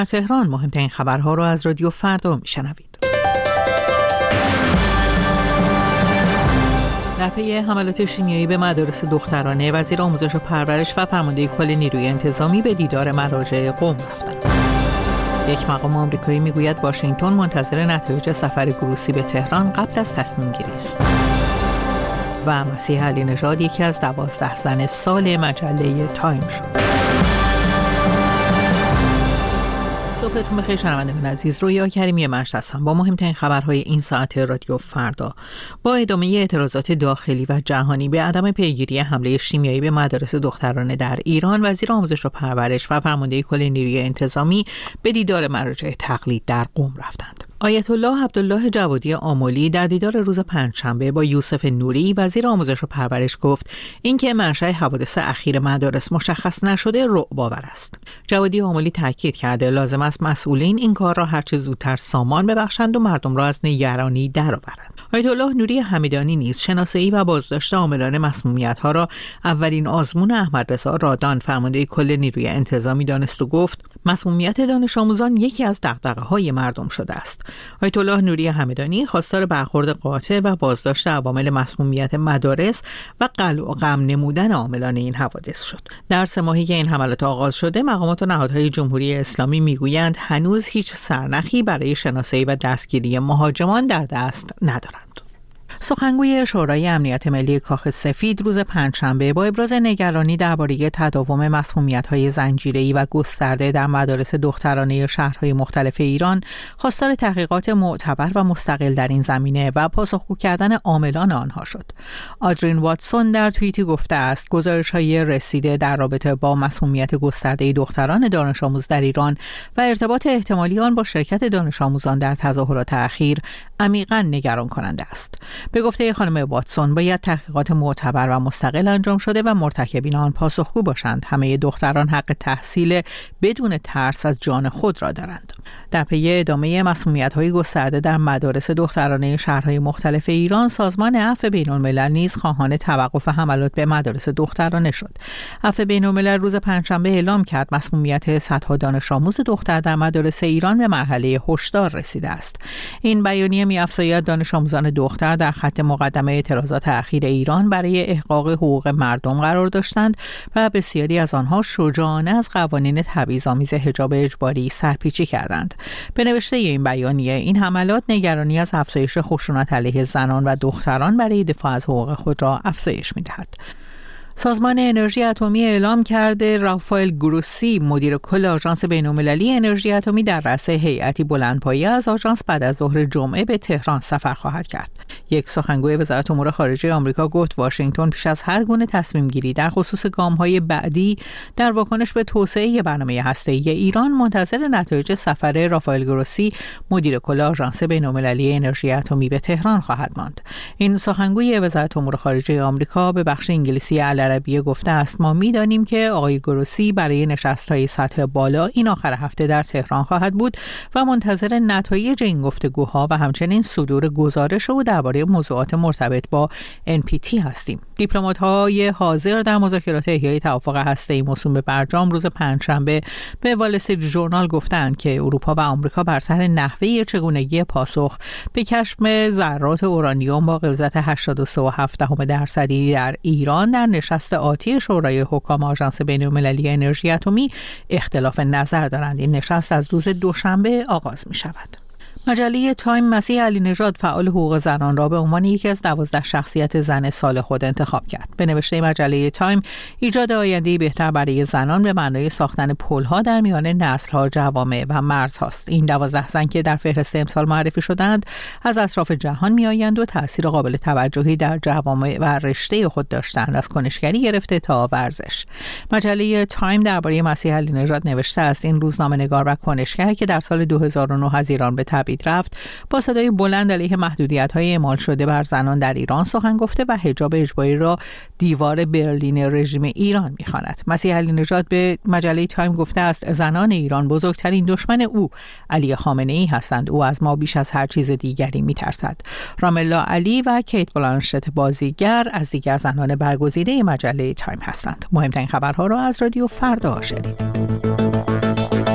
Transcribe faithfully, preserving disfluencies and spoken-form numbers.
در تهران مهمترین خبرها رو از رادیو فردا میشنوید. در پی حملات شیمیایی به مدارس دخترانه، وزیر آموزش و پرورش و فرمانده کل نیروی انتظامی به دیدار مراجع قم رفتند. یک مقام آمریکایی میگوید واشنگتن منتظر نتایج سفر گروسی به تهران قبل از تصمیم گیری است. و مسیح علی نژاد یکی از دوازده زن سال مجله تایم شد. صبحتون بخیر شنوندگان عزیز، رویا کریمی مشت هستم با مهمترین خبرهای این ساعت رادیو فردا. با ادامه اعتراضات داخلی و جهانی به عدم پیگیری حمله شیمیایی به مدارس دخترانه در ایران، وزیر آموزش و پرورش و فرمانده کل نیروی انتظامی به دیدار مراجع تقلید در قم رفتند. آیت الله عبدالله جوادی آملی در دیدار روز پنجشنبه با یوسف نوری وزیر آموزش و پرورش گفت اینکه منشأ حوادث اخیر مدارس مشخص نشده رعب‌آور است. جوادی آملی تاکید کرده لازم است مسئولین این کار را هرچه زودتر سامان ببخشند و مردم را از نگرانی درآورند. آیت الله نوری حمیدانی نیز شناسایی و بازداشت عاملان مسمومیت‌ها را اولین آزمون احمد رضا رادان فرمانده کل نیروی انتظامی دانست و گفت مسمومیت دانش آموزان یکی از دغدغه‌های مردم شده است. آیت الله نوری حمیدانی خواستار برخورد قاطع و بازداشت عوامل مسمومیت مدارس و قلع و غم نمودن عاملان این حوادث شد. در سه ماهی که این حملات آغاز شده، مقامات و نهادهای جمهوری اسلامی میگویند هنوز هیچ سرنخی برای شناسایی و دستگیری مهاجمان در دست ندارند. سخنگوی شورای امنیت ملی کاخ سفید روز پنجشنبه با ابراز نگرانی درباره تداوم مسمومیت‌های زنجیره‌ای و گسترده در مدارس دخترانه شهرهای مختلف ایران خواستار تحقیقات معتبر و مستقل در این زمینه و پاسخگو کردن عاملان آنها شد. آدرین واتسون در توییتی گفته است گزارش‌های رسیده در رابطه با مسمومیت گسترده دختران دانش آموز در ایران و ارتباط احتمالی آن با شرکت دانش آموزان در تظاهرات اخیر عمیقاً نگران کننده است. به گفته خانم واتسون باید تحقیقات معتبر و مستقل انجام شده و مرتکبین آن پاسخگو باشند. همه دختران حق تحصیل بدون ترس از جان خود را دارند. در پی ادامه مسمومیت‌های گسترده در مدارس دخترانه شهرهای مختلف ایران، سازمان عفو بین‌الملل نیز خواهان توقف حملات به مدارس دخترانه شد. عفو بین‌الملل روز پنجشنبه اعلام کرد مسمومیت صدها دانش آموز دختر در مدارس ایران به مرحله هشدار رسیده است. این بیانیه می‌افزاید دانش آموزان دختر در خط مقدم اعتراضات اخیر ایران برای احقاق حقوق مردم قرار داشتند و بسیاری از آنها شجاعانه از قوانین تبعیض‌آمیز حجاب اجباری سرپیچی کردند. به نوشته این بیانیه، این حملات نگرانی از افزایش خشونت علیه زنان و دختران برای دفاع از حقوق خود را افزایش می‌دهد. سازمان انرژی اتمی اعلام کرده رافائل گروسی مدیر کل آژانس بین‌المللی انرژی اتمی در رأس هیئتی بلندپایه از آژانس بعد از ظهر جمعه به تهران سفر خواهد کرد. یک سخنگوی وزارت امور خارجه آمریکا گفت واشنگتن پیش از هر گونه تصمیم گیری در خصوص گام‌های بعدی در واکنش به توسعه برنامه هسته‌ای ایران منتظر نتایج سفر رافائل گروسی مدیر کل آژانس بین‌المللی انرژی اتمی به تهران خواهد ماند. این سخنگوی وزارت امور خارجه آمریکا به بخش انگلیسی عربیه گفته است ما می‌دانیم که آقای گروسی برای نشست‌های سطح بالا این آخر هفته در تهران خواهد بود و منتظر نتایج این گفتگوها و همچنین صدور گزارش او درباره موضوعات مرتبط با ان پی تی هستیم. دیپلمات‌های حاضر در مذاکرات احیای توافق هسته‌ای موسوم به برجام روز پنجشنبه به وال استریت ژورنال گفتند که اروپا و آمریکا بر سر نحوه چگونگی پاسخ به کشف ذرات اورانیوم با غلظت هشتاد و سه و هفت دهم درصدی در ایران در نشست آتی شورای حکام آژانس بین‌المللی انرژی اتمی اختلاف نظر دارند. این نشست از روز دوشنبه آغاز می شود. مجله تایم مسیح علی نژاد فعال حقوق زنان را به عنوان یکی از دوازده شخصیت زن سال خود انتخاب کرد. به نوشته مجله تایم، ایجاد آینده‌ای بهتر برای زنان به معنای ساختن پل‌ها در میان نسل‌ها، جوامع و مرزهاست. این دوازده زن که در فهرست امسال معرفی شدند، از اطراف جهان میآیند و تأثیر قابل توجهی در جوامع و رشته خود داشتند، از کنشگری گرفته تا ورزش. مجله تایم درباره مسیح علی نژاد نوشته است این روزنامه‌نگار و کنشگر که در سال دو هزار و نه از ایران به تبعید رفت، با صدای بلند علیه محدودیت‌های اعمال شده بر زنان در ایران سخن گفته و حجاب اجباری را دیوار برلین رژیم ایران می‌خواند. مسیح علی نژاد به مجله تایم گفته است زنان ایران بزرگترین دشمن او علی خامنه‌ای هستند. او از ما بیش از هر چیز دیگری می‌ترسد. راملا علی و کیت بلانشت بازیگر از دیگر زنان برگزیده مجله تایم هستند. مهمترین خبرها را از رادیو فردا شنیدید.